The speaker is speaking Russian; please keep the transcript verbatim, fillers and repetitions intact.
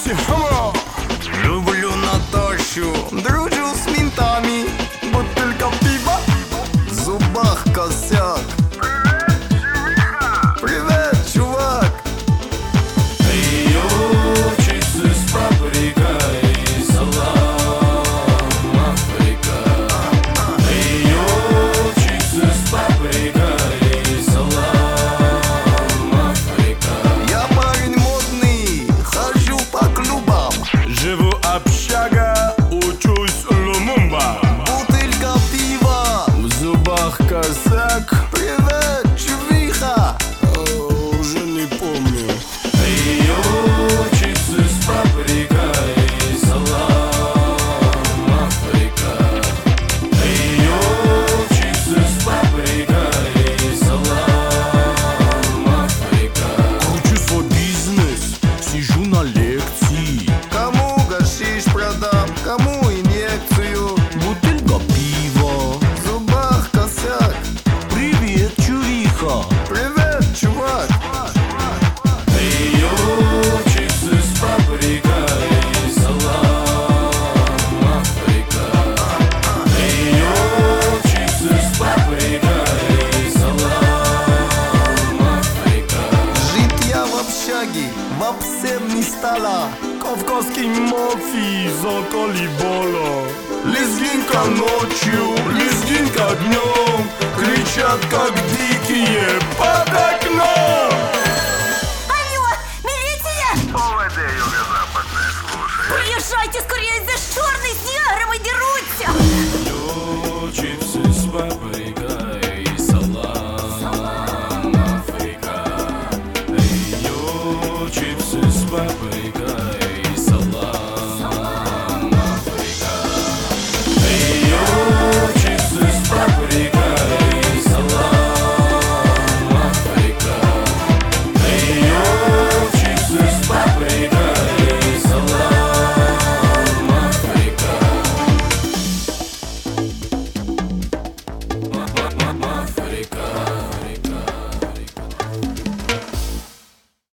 Пусси Хамра. Люблю Наташу, дружу с ментами. Бутылка пива, в зубах косяк. Привет, чувак. Ее чипсы с паприкой, салам Африка. Ее чипсы с паприкой, салам Африка. Я парень модный, хожу по клубам. Живу общага, учусь Лумумба. Бутылка пива, В зубах косяк. привет, чувиха. О, уже не помню. Ее чипсы с паприкой, салам Африка. Ее чипсы с паприкой, салам Африка. Кручу свой бизнес, сижу на лекции. Кому гашиш продам, кому инъекцию. Бутылка пива. В зубах косяк. Привет, чувиха. Привет, чувак. Ее чипсы с паприкой, салам Африка. Ее чипсы с паприкой, салам Африка. Жить я в общаге, вовсем не стала. Кавказский мафии за колибола. Лезгинка ночью, лезгинка днем. Кричат, как дикие, под окном. Алло, милиция! ОВД Юго-Западная, слушай. Приезжайте скорее, здесь черный снег!